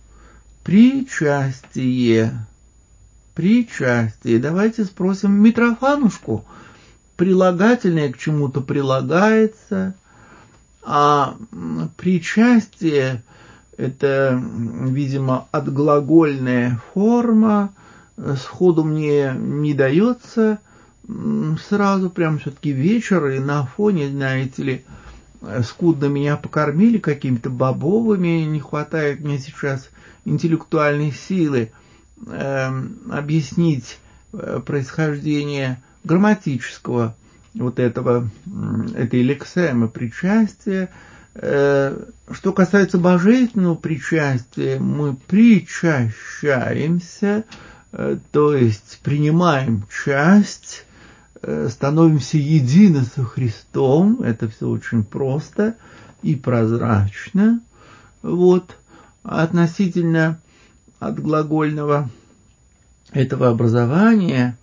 [SPEAKER 1] причастие. Причастие. Давайте спросим Митрофанушку. Прилагательное к чему-то прилагается, а причастие – это, видимо, отглагольная форма, сходу мне не дается сразу, прям все-таки вечер, и на фоне, знаете ли, скудно меня покормили какими-то бобовыми, не хватает мне сейчас интеллектуальной силы э, объяснить происхождение грамматического вот этого, этой лексемы причастия. Что касается божественного причастия, мы причащаемся, то есть принимаем часть, становимся едины со Христом. Это все очень просто и прозрачно. Вот. Относительно от глагольного этого образования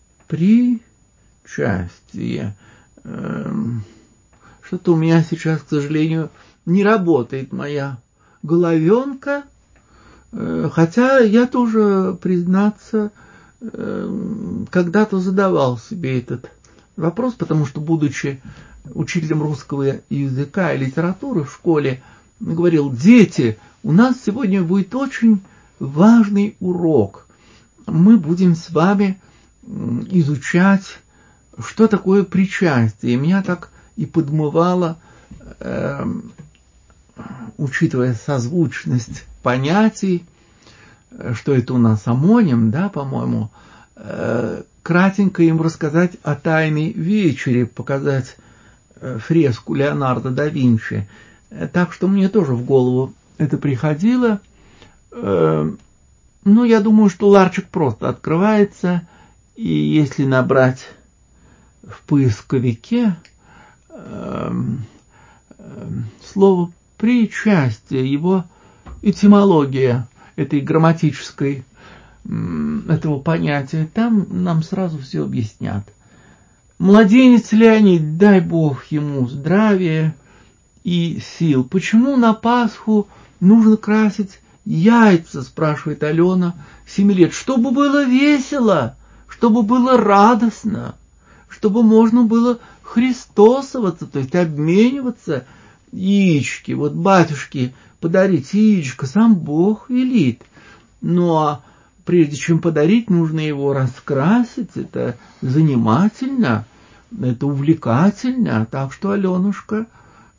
[SPEAKER 1] причастие. Что-то у меня сейчас, к сожалению, не работает моя головенка, хотя я тоже, признаться, когда-то задавал себе этот вопрос, потому что, будучи учителем русского языка и литературы в школе, говорил: дети, у нас сегодня будет очень важный урок. Мы будем с вами изучать, что такое причастие. И меня так и подмывало, э, учитывая созвучность понятий, что это у нас амоним, да, по-моему, э, кратенько им рассказать о Тайной вечере, показать э, фреску Леонардо да Винчи. Э, так что мне тоже в голову это приходило. Э, ну, я думаю, что ларчик просто открывается, и если набрать в поисковике э, э, слово причастие, его этимология этой грамматической, этого понятия, там нам сразу все объяснят. Младенец Леонид, дай Бог ему здравия и сил. Почему на Пасху нужно красить яйца, спрашивает Алена, семи лет? Чтобы было весело, чтобы было радостно, чтобы можно было христосоваться, то есть обмениваться яички. Вот батюшке подарить яичко сам Бог велит. Ну а прежде чем подарить, нужно его раскрасить. Это занимательно, это увлекательно. Так что, Аленушка,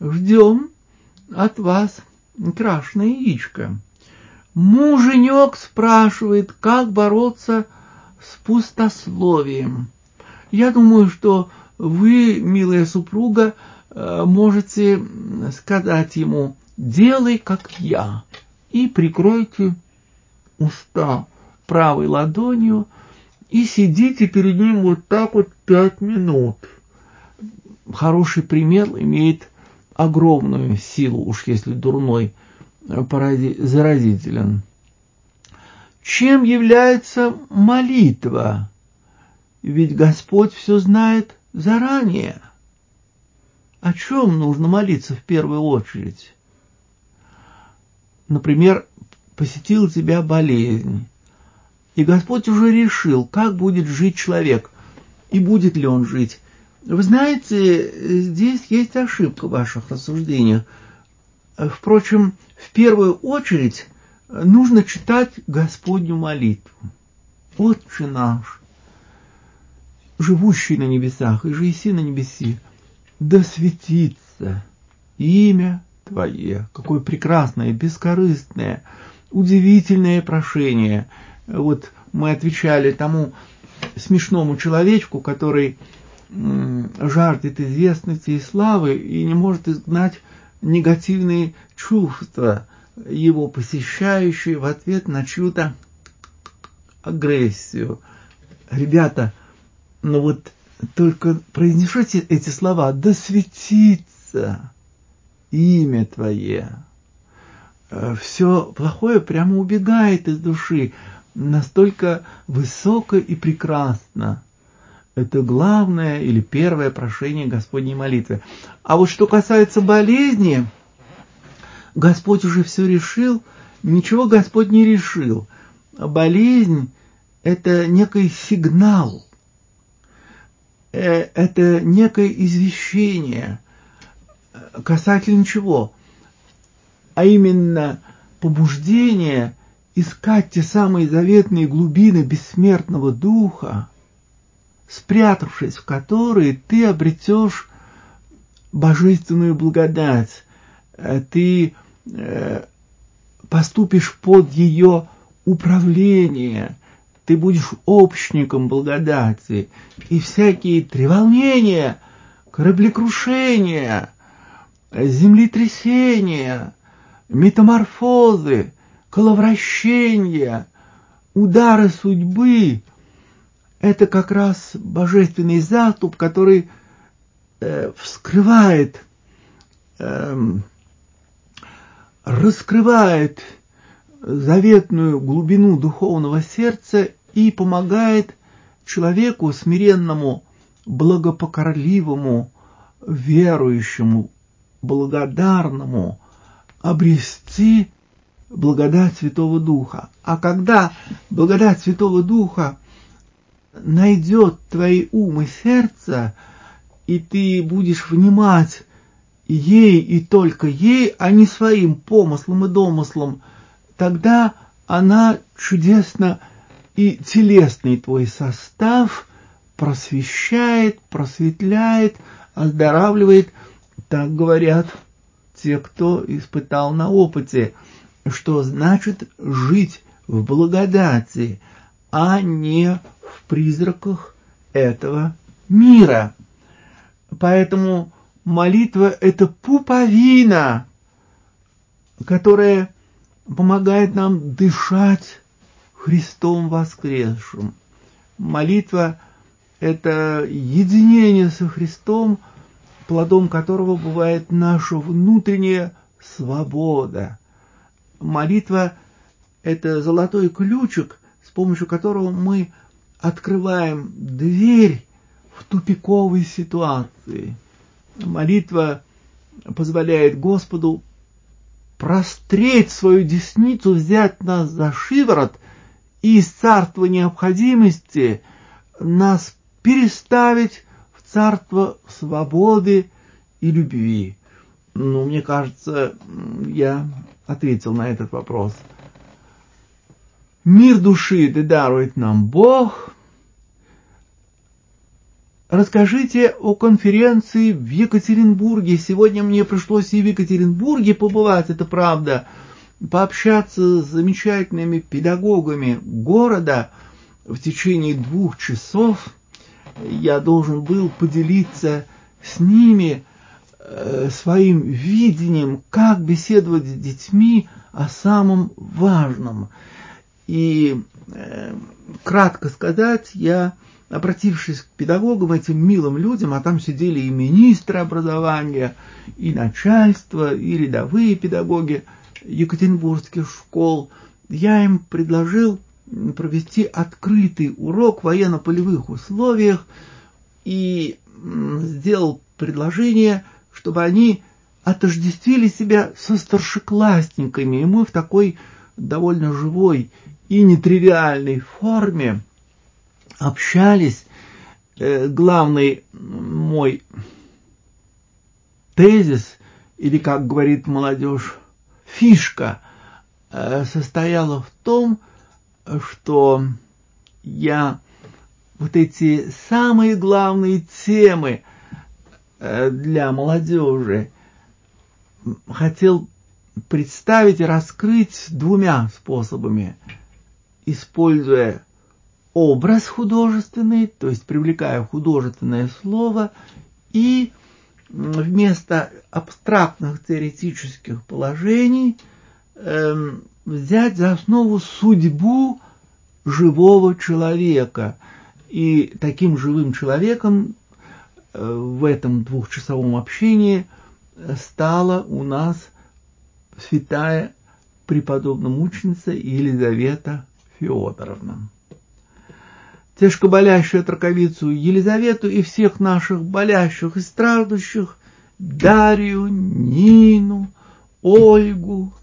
[SPEAKER 1] ждем от вас крашеное яичко. Муженек спрашивает, как бороться с пустословием. Я думаю, что вы, милая супруга, можете сказать ему: делай, как я, и прикройте уста правой ладонью и сидите перед ним вот так вот пять минут. Хороший пример имеет огромную силу, уж если дурной заразителен. Чем является молитва? Ведь Господь все знает заранее. О чем нужно молиться в первую очередь? Например, посетила тебя болезнь, и Господь уже решил, как будет жить человек, и будет ли он жить. Вы знаете, здесь есть ошибка в ваших рассуждениях. Впрочем, в первую очередь нужно читать Господню молитву. Отче наш, живущий на небесах, и же еси на небеси, да светится имя Твое. Какое прекрасное, бескорыстное, удивительное прошение. Вот мы отвечали тому смешному человечку, который жаждет известности и славы и не может изгнать негативные чувства, его посещающие в ответ на чью-то агрессию. Ребята, ну вот только произнесите эти слова: да светится имя Твое. Все плохое прямо убегает из души. Настолько высоко и прекрасно. Это главное или первое прошение Господней молитвы. А вот что касается болезни, Господь уже все решил, ничего Господь не решил. Болезнь – это некий сигнал, это некое извещение касательно чего? А именно побуждение искать те самые заветные глубины бессмертного духа, спрятавшись в которые ты обретешь божественную благодать, ты поступишь под ее управление, ты будешь общником благодати, и всякие треволнения, кораблекрушения, землетрясения, метаморфозы, коловращения, удары судьбы — это как раз божественный заступ, который э, вскрывает, э, раскрывает заветную глубину духовного сердца и помогает человеку смиренному, благопокорливому, верующему, благодарному обрести благодать Святого Духа. А когда благодать Святого Духа найдет твои ум и сердце, и ты будешь внимать ей и только ей, а не своим помыслам и домыслам, тогда она чудесно и телесный твой состав просвещает, просветляет, оздоравливает. Так говорят те, кто испытал на опыте, что значит жить в благодати, а не в призраках этого мира. Поэтому молитва – это пуповина, которая помогает нам дышать Христом воскресшим. Молитва – это единение со Христом, плодом которого бывает наша внутренняя свобода. Молитва – это золотой ключик, с помощью которого мы открываем дверь в тупиковой ситуации. Молитва позволяет Господу простреть свою десницу, взять нас за шиворот и из царства необходимости нас переставить в царство свободы и любви. Ну, мне кажется, я ответил на этот вопрос. Мир души да дарует нам Бог, расскажите о конференции в Екатеринбурге. Сегодня мне пришлось и в Екатеринбурге побывать, это правда, пообщаться с замечательными педагогами города в течение двух часов. Я должен был поделиться с ними э, своим видением, как беседовать с детьми о самом важном. И э, кратко сказать, я, обратившись к педагогам, этим милым людям, а там сидели и министры образования, и начальство, и рядовые педагоги екатеринбургских школ, я им предложил провести открытый урок в военно-полевых условиях и сделал предложение, чтобы они отождествили себя со старшеклассниками. И мы в такой довольно живой и нетривиальной форме общались. Главный мой тезис, или, как говорит молодежь, фишка, состояла в том, что я вот эти самые главные темы для молодежи хотел представить и раскрыть двумя способами, используя образ художественный, то есть привлекая художественное слово, и вместо абстрактных теоретических положений э, взять за основу судьбу живого человека. И таким живым человеком э, в этом двухчасовом общении стала у нас святая преподобно-мученица Елизавета Феодоровна. Тяжко болящую траковицу Елизавету и всех наших болящих и страждущих, Дарью, Нину, Ольгу,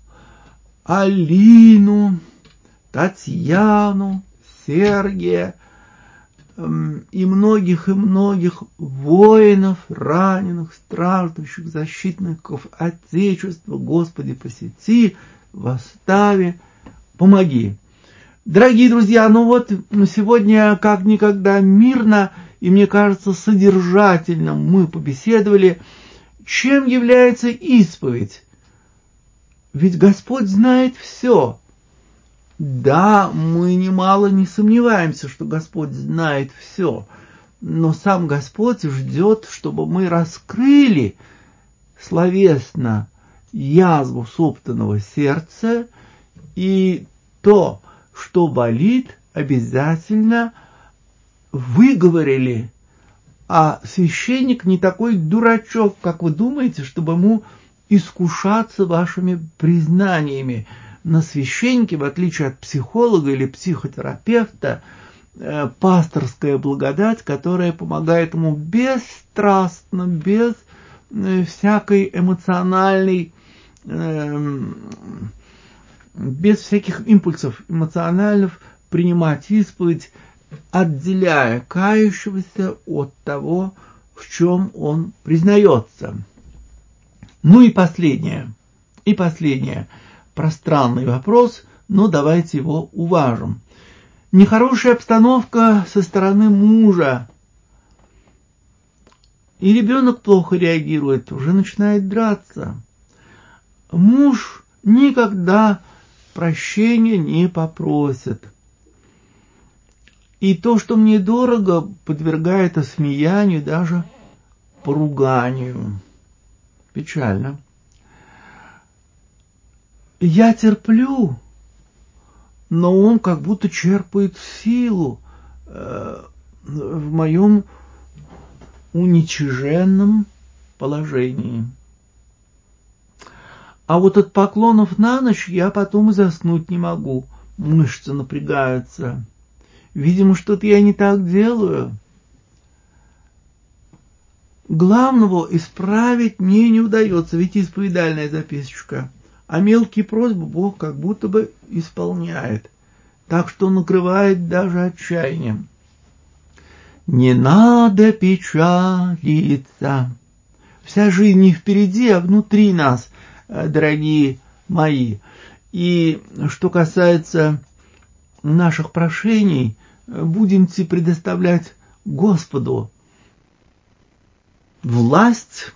[SPEAKER 1] Алину, Татьяну, Сергия эм, и многих и многих воинов, раненых, страждущих, защитников Отечества, Господи, посети, восстави, помоги. Дорогие друзья, ну вот сегодня как никогда мирно и, мне кажется, содержательно мы побеседовали. Чем является исповедь? Ведь Господь знает все. Да, мы немало не сомневаемся, что Господь знает все, но сам Господь ждет, чтобы мы раскрыли словесно язву собственного сердца, и то, что болит, обязательно выговорили. А священник не такой дурачок, как вы думаете, чтобы ему искушаться вашими признаниями. На священнике, в отличие от психолога или психотерапевта, пасторская благодать, которая помогает ему бесстрастно, без всякой эмоциональной, без всяких импульсов эмоциональных принимать исповедь, отделяя кающегося от того, в чем он признается. Ну и последнее, и последнее, пространный вопрос, но давайте его уважим. Нехорошая обстановка со стороны мужа, и ребенок плохо реагирует, уже начинает драться. Муж никогда прощения не попросит. И то, что мне дорого, подвергает осмеянию, даже поруганию. Печально. Я терплю, но он как будто черпает силу э, в моем уничиженном положении. А вот от поклонов на ночь я потом и заснуть не могу. Мышцы напрягаются. Видимо, что-то я не так делаю. Главного исправить мне не удается, ведь исповедальная записочка. А мелкие просьбы Бог как будто бы исполняет. Так что накрывает даже отчаянием. Не надо печалиться. Вся жизнь не впереди, а внутри нас, дорогие мои. И что касается наших прошений, будемте предоставлять Господу. власть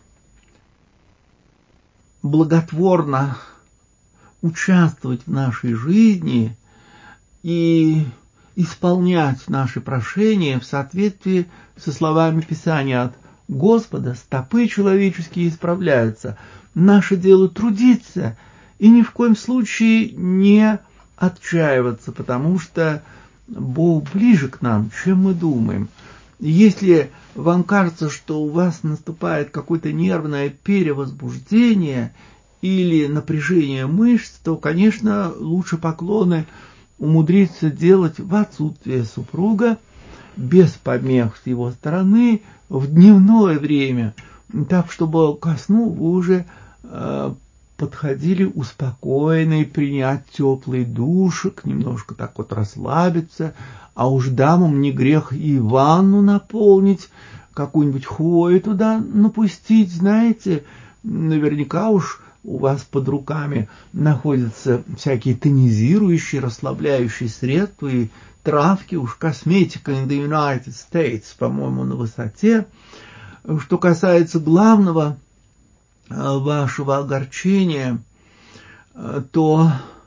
[SPEAKER 1] благотворно участвовать в нашей жизни и исполнять наши прошения в соответствии со словами Писания: от Господа стопы человеческие исправляются. Наше дело трудиться и ни в коем случае не отчаиваться, потому что Бог ближе к нам, чем мы думаем. Если вам кажется, что у вас наступает какое-то нервное перевозбуждение или напряжение мышц, то, конечно, лучше поклоны умудриться делать в отсутствие супруга, без помех с его стороны, в дневное время, так, чтобы ко сну вы уже э, подходили успокоенные, принять теплый душик, немножко так вот расслабиться, а уж дамам не грех и ванну наполнить, какую-нибудь хвою туда напустить, знаете, наверняка уж у вас под руками находятся всякие тонизирующие, расслабляющие средства и травки, уж косметика in the United States, по-моему, на высоте. Что касается главного вашего огорчения, то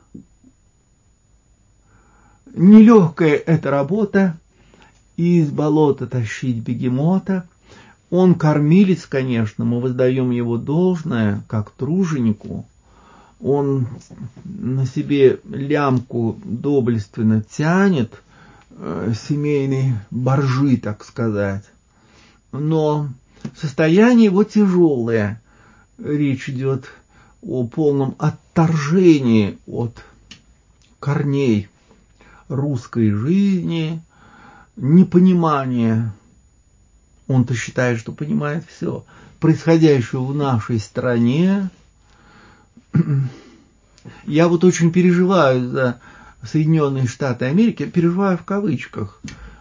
[SPEAKER 1] нелегкая эта работа, из болота тащить бегемота. Он кормилец, конечно, мы воздаем его должное, как труженику. Он на себе лямку доблестно тянет, э, семейной боржи, так сказать. Но состояние его тяжелое. Речь идет о полном отторжении от корней русской жизни, непонимание, он-то считает, что понимает все, происходящее в нашей стране. Я вот очень переживаю за Соединенные Штаты Америки, переживаю в кавычках,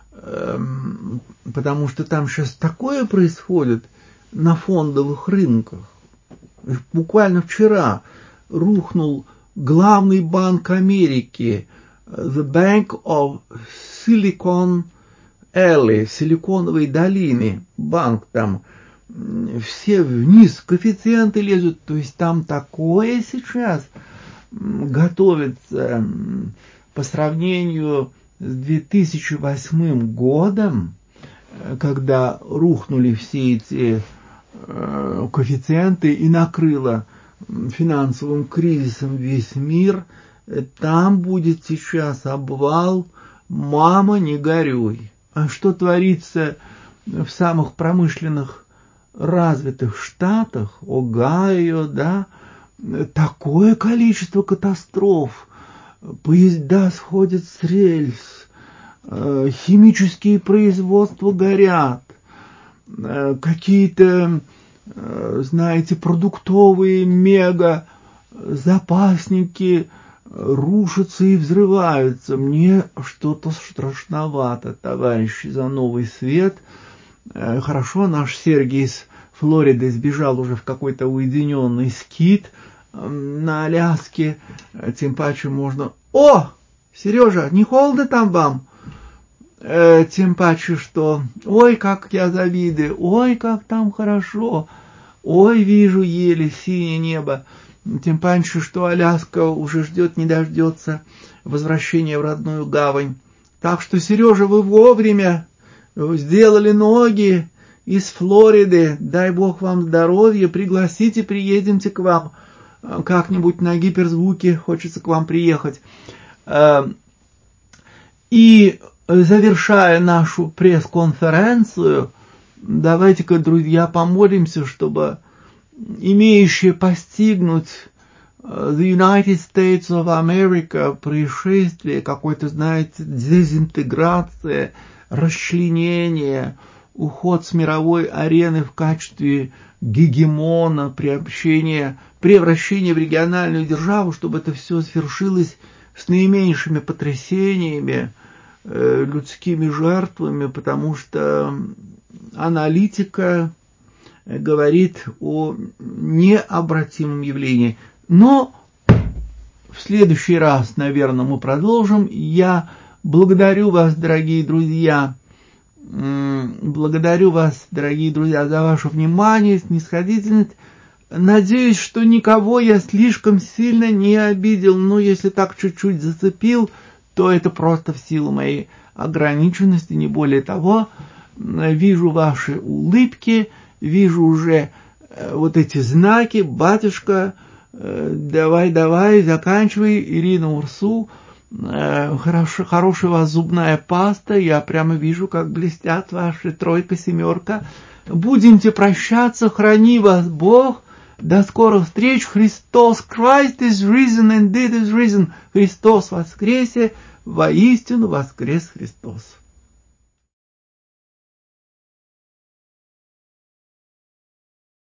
[SPEAKER 1] потому что там сейчас такое происходит на фондовых рынках. Буквально вчера рухнул главный банк Америки, The Bank of Silicon Valley, Силиконовой долины, банк там, все вниз, коэффициенты лезут, то есть там такое сейчас готовится по сравнению с две тысячи восьмым годом, когда рухнули все эти коэффициенты и накрыло финансовым кризисом весь мир. Там будет сейчас обвал, мама, не горюй. А что творится в самых промышленных развитых штатах, Огайо, да, такое количество катастроф, поезда сходят с рельс, химические производства горят, какие-то, знаете, продуктовые мега запасники рушатся и взрываются. Мне что-то страшновато, товарищи, за новый свет. Хорошо, наш Сергей из Флориды сбежал уже в какой-то уединенный скит на Аляске. Тем паче можно... О, Сережа, не холодно там вам? Тем паче, что... Ой, как я завидую, ой, как там хорошо. Ой, вижу еле синее небо. Тем паче, что Аляска уже ждет, не дождется возвращения в родную гавань. Так что, Сережа, вы вовремя сделали ноги из Флориды. Дай Бог вам здоровья. Пригласите, приедемте к вам. Как-нибудь на гиперзвуке хочется к вам приехать. И завершая нашу пресс-конференцию, давайте-ка, друзья, помолимся, чтобы имеющие постигнуть the United States of America происшествие, какой-то, знаете, дезинтеграция, расчленение, уход с мировой арены в качестве гегемона, превращение, превращение в региональную державу, чтобы это все свершилось с наименьшими потрясениями, э, людскими жертвами, потому что аналитика говорит о необратимом явлении. Но в следующий раз, наверное, мы продолжим. Я благодарю вас, дорогие друзья, Благодарю вас, дорогие друзья, за ваше внимание, снисходительность. Надеюсь, что никого я слишком сильно не обидел, но если так чуть-чуть зацепил, то это просто в силу моей ограниченности, не более того. Вижу ваши улыбки, вижу уже вот эти знаки. Батюшка, давай, давай, заканчивай, Ирина Урсу. Хорошо, хорошая у вас зубная паста, я прямо вижу, как блестят ваши тройка, семерка. Будемте прощаться, храни вас Бог. До скорых встреч. Христос, Christ is risen, indeed is risen. Христос воскресе, воистину воскрес Христос.